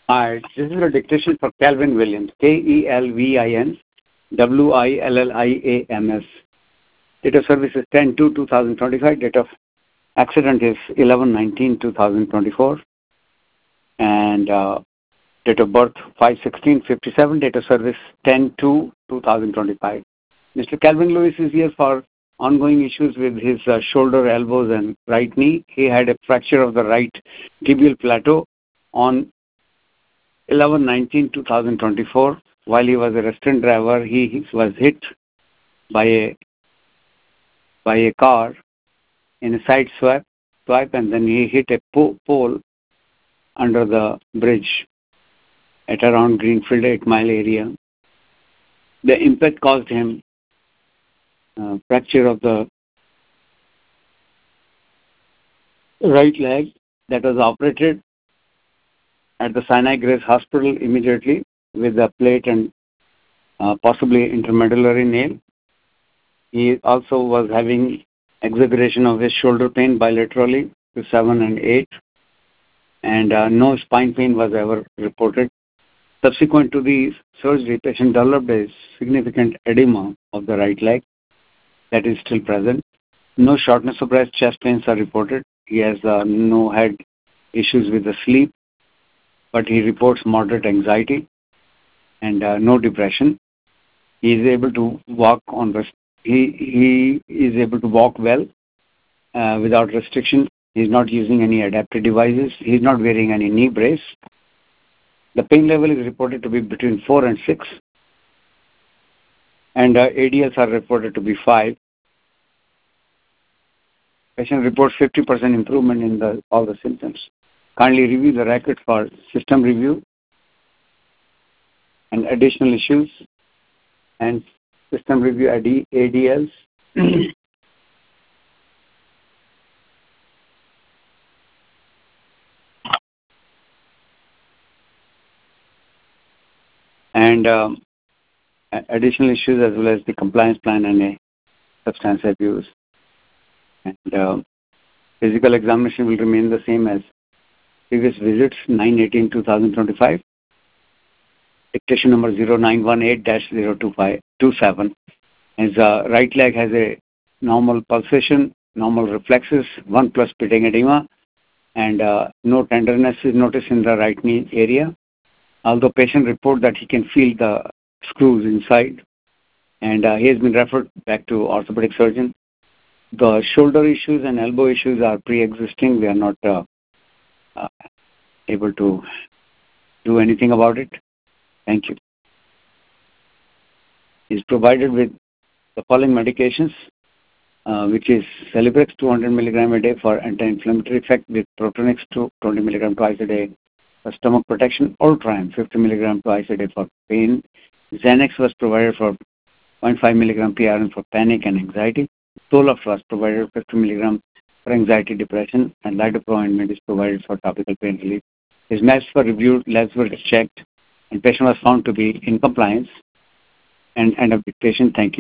Hi, this is a dictation for Calvin Williams, Kelvin Williams. Date of service is 10/2/2025. Date of accident is 11/19/2024. And date of birth 5/16/57. Date of service 10/2/2025. Mr. Calvin Lewis is here for ongoing issues with his shoulder, elbows, and right knee. He had a fracture of the right tibial plateau on 11/19/2024. While he was a restaurant driver, he was hit by a car in a side swipe, and then he hit a pole under the bridge at around Greenfield 8 Mile area. The impact caused him fracture of the right leg that was operated at the Sinai Grace Hospital immediately with a plate and possibly intermedullary nail. He also was having exaggeration of his shoulder pain bilaterally to 7 and 8, and no spine pain was ever reported. Subsequent to the surgery, patient developed a significant edema of the right leg that is still present. No shortness of breath, chest pains are reported. He has no head issues with the sleep, but he reports moderate anxiety and no depression. He is able to walk on the. He is able to walk well without restriction. He is not using any adaptive devices. He is not wearing any knee brace. The pain level is reported to be between 4 and 6, and ADLs are reported to be 5. Patient reports 50% improvement in all the symptoms. Kindly review the record for system review and additional issues and system review ADLs. And additional issues as well as the compliance plan and a substance abuse. And physical examination will remain the same as previous visits, 9/18/2025. Dictation number 0918-027. His right leg has a normal pulsation, normal reflexes, 1+ pitting edema, and no tenderness is noticed in the right knee area. Although patient report that he can feel the screws inside, and he has been referred back to orthopedic surgeon. The shoulder issues and elbow issues are pre-existing. We are not able to do anything about it. Thank you. He is provided with the following medications, which is Celebrex 200 mg a day for anti-inflammatory effect with Protonix 20 mg twice a day for stomach protection, Ultram 50 mg twice a day for pain. Xanax was provided for 0.5 mg PRN for panic and anxiety. Zoloft was provided 50 mg for anxiety, depression, and Lidocaine ointment is provided for topical pain relief. His meds were reviewed, labs were checked, and patient was found to be in compliance. And end of dictation. Thank you.